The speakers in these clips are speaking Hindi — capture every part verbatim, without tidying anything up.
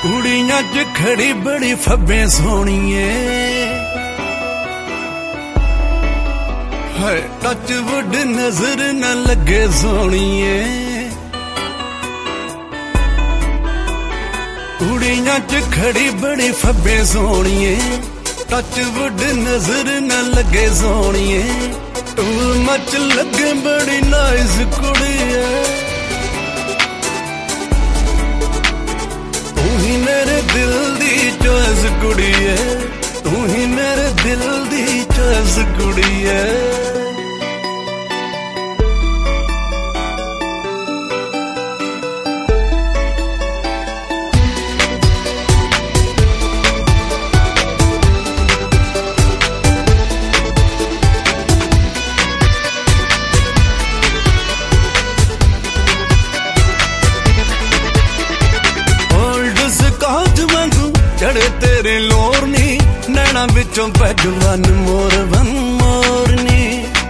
कुड़ियां च खड़ी बड़ी फब्बे सोहणीए, है टच वुड नजर न लगे सोहणीए। कुड़ियां च खड़ी बड़ी फब्बे सोहणीए, टच वुड नजर न लगे सोहणीए। टू मच लगे बड़ी नाइस कुड़ी है, तू ही मेरे दिल दी चॉइस कुड़ी है, तू ही मेरे दिल दी चॉइस कुड़ी है। चढ़े तेरे लोरनी नैना बिचों पैग वन मोर वन मोरनी।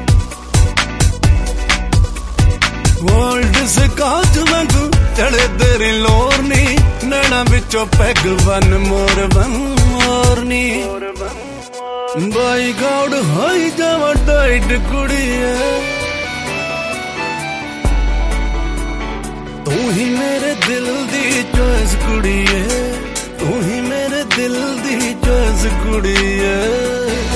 वर्ल्ड से काज वांगू चढ़े तेरे लोरनी नैना बिचों पैग वन मोर वन मोरनी। बाई गॉड हाई जावा टाइट कुड़ी है, तू ही मेरे दिल दी चॉइस कुड़ी है, तू ही मेरे दिल दी चॉइस कुड़ी है।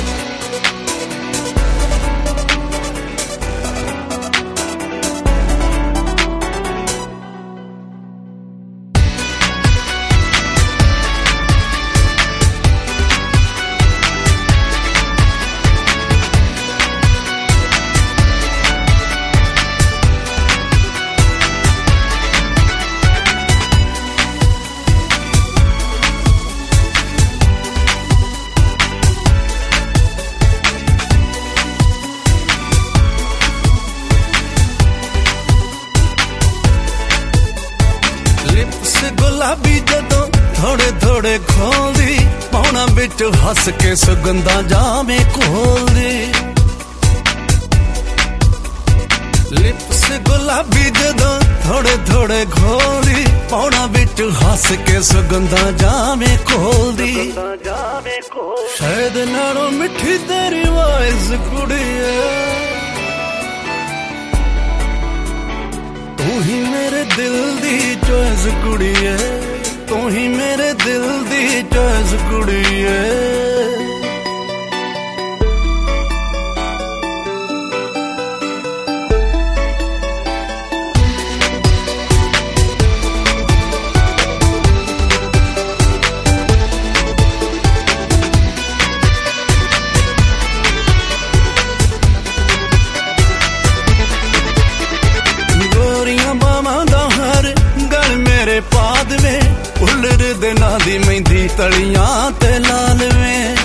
गुलाबी जदों थोड़े थोड़े खोलदी, पौना बिच हस के सुगंधा जावे खोलदी। लिप्स गुलाबी जदों थोड़े थोड़े खोलदी, पौना बिच हस के सुगंधा जावे खोलदी। शायद नालों मिठी तेरी वॉइस कुड़ी है, तू ही मेरे दिल दी चॉइस कुड़ी है, तू ही मेरे दिल दी चॉइस कुड़ी है। पाद में उलर दे ना दी मेहंदी तलियां ते लाल में,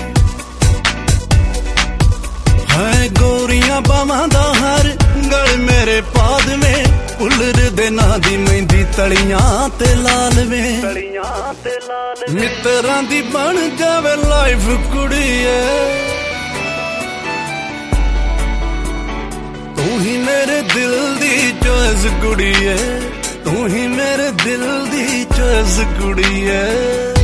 है गोरियां बावां दा हर गल मेरे पाद में उलर दे ना दी मेहंदी तलियां ते लाल में। मित्तरां दी बन जावे लाइफ कुड़ी है, तू ही मेरे दिल दी चॉइस कुड़ी है, तू ही मेरे दिल दी चॉइस कुड़ी है।